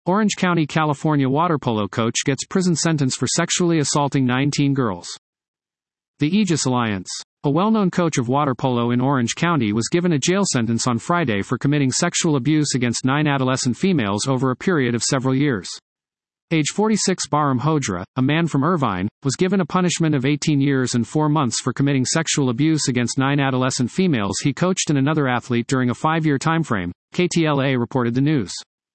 Orange County, California water polo coach gets prison sentence for sexually assaulting 19 girls. The Aegis Alliance. A well-known coach of water polo in Orange County was given a jail sentence on Friday for committing sexual abuse against 9 adolescent females over a period of several years. Age 46 Bahram Hodra, a man from Irvine, was given a punishment of 18 years and 4 months for committing sexual abuse against 9 adolescent females he coached and another athlete during a 5-year timeframe, KTLA reported the news.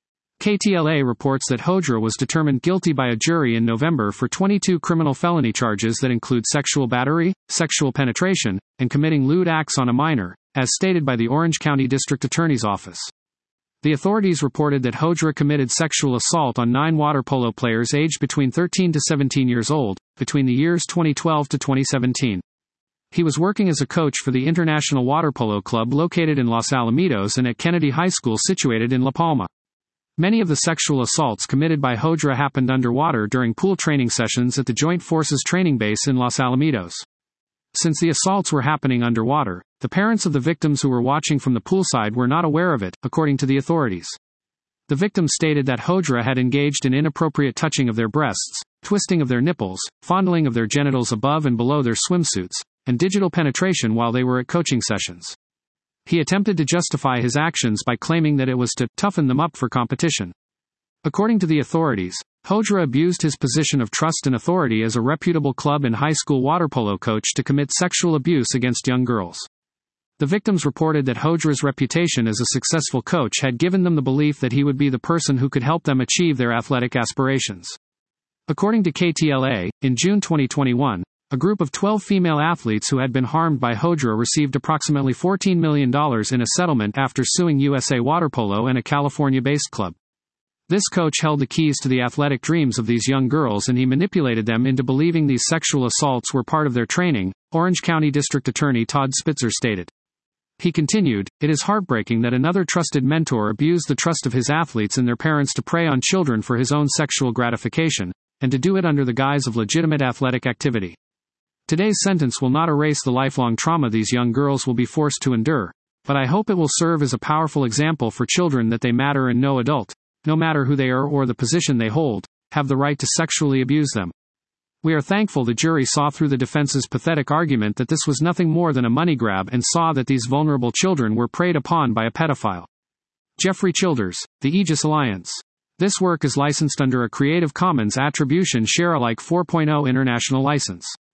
KTLA reports that Hodra was determined guilty by a jury in November for 22 criminal felony charges that include sexual battery, sexual penetration, and committing lewd acts on a minor, as stated by the Orange County District Attorney's Office. The authorities reported that Hodra committed sexual assault on 9 water polo players aged between 13 to 17 years old, between the years 2012 to 2017. He was working as a coach for the International Water Polo Club located in Los Alamitos and at Kennedy High School situated in La Palma. Many of the sexual assaults committed by Hodra happened underwater during pool training sessions at the Joint Forces Training Base in Los Alamitos. Since the assaults were happening underwater, the parents of the victims who were watching from the poolside were not aware of it, according to the authorities. The victims stated that Hodra had engaged in inappropriate touching of their breasts, twisting of their nipples, fondling of their genitals above and below their swimsuits, and digital penetration while they were at coaching sessions. He attempted to justify his actions by claiming that it was to toughen them up for competition. According to the authorities, Hodra abused his position of trust and authority as a reputable club and high school water polo coach to commit sexual abuse against young girls. The victims reported that Hodra's reputation as a successful coach had given them the belief that he would be the person who could help them achieve their athletic aspirations. According to KTLA, in June 2021, a group of 12 female athletes who had been harmed by Hodra received approximately $14 million in a settlement after suing USA Water Polo and a California-based club. This coach held the keys to the athletic dreams of these young girls and he manipulated them into believing these sexual assaults were part of their training, Orange County District Attorney Todd Spitzer stated. He continued, "It is heartbreaking that another trusted mentor abused the trust of his athletes and their parents to prey on children for his own sexual gratification, and to do it under the guise of legitimate athletic activity. Today's sentence will not erase the lifelong trauma these young girls will be forced to endure, but I hope it will serve as a powerful example for children that they matter and no adult, no matter who they are or the position they hold, have the right to sexually abuse them." We are thankful the jury saw through the defense's pathetic argument that this was nothing more than a money grab and saw that these vulnerable children were preyed upon by a pedophile. Jeffrey Childers, The Aegis Alliance. This work is licensed under a Creative Commons Attribution Share Alike 4.0 international license.